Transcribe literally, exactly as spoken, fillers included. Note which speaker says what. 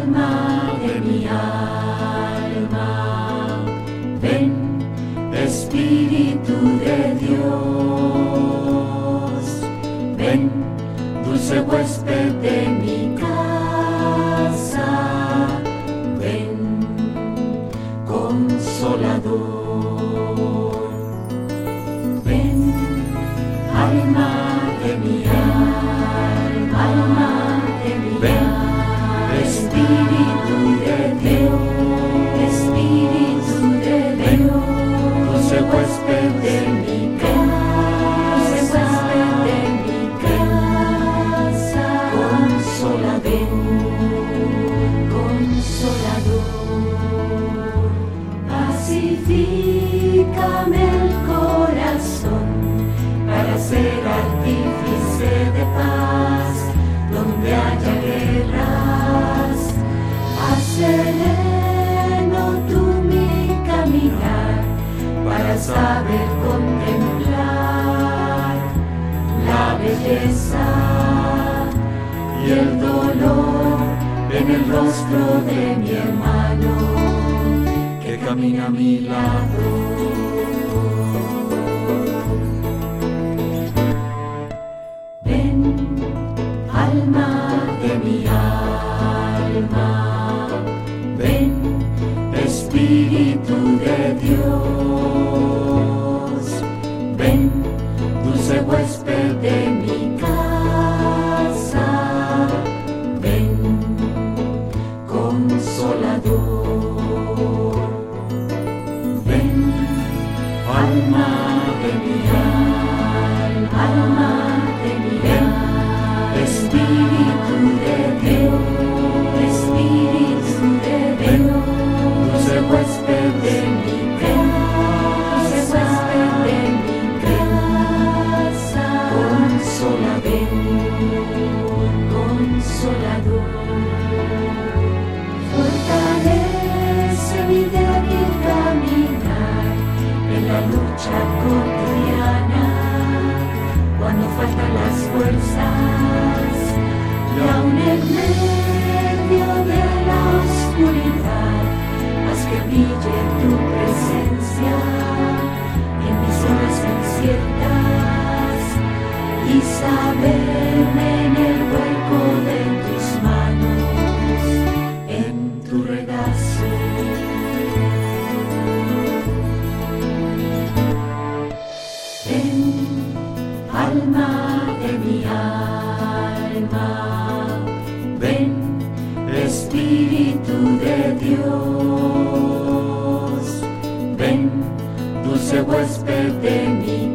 Speaker 1: alma de mi alma, ven, Espíritu de Dios, ven, dulce huésped de mi casa, ven, consolador, ven, alma de mi alma, alma de mi ven, alma, Espíritu de Dios, Espíritu de Dios, dulce huésped de mi casa, de mi casa, consolador, consolador, pacifícame el corazón para ser artífice de paz donde haya guerras, acelero tú mi caminar para saber contemplar la belleza y el dolor en el rostro de mi hermano que camina a mi lado. Ven, alma de mi alma, ven, Espíritu de Dios, ven, dulce huésped de mi casa, ven, consolador, ven, alma de mi alma, alma de mi alma, Espíritu de Dios, Espíritu de Dios, dulce huésped de mi casa, de mi casa, consolador, consolador, fortalece mi débil caminar en la lucha cotidiana, cuando faltan las fuerzas y aún en medio de la oscuridad, haz que brille tu presencia en mis horas inciertas y saberme en el hueco de tus manos, en tu regazo. Ven, alma de mi alma, ven, Espíritu de Dios, ven, dulce huésped de mi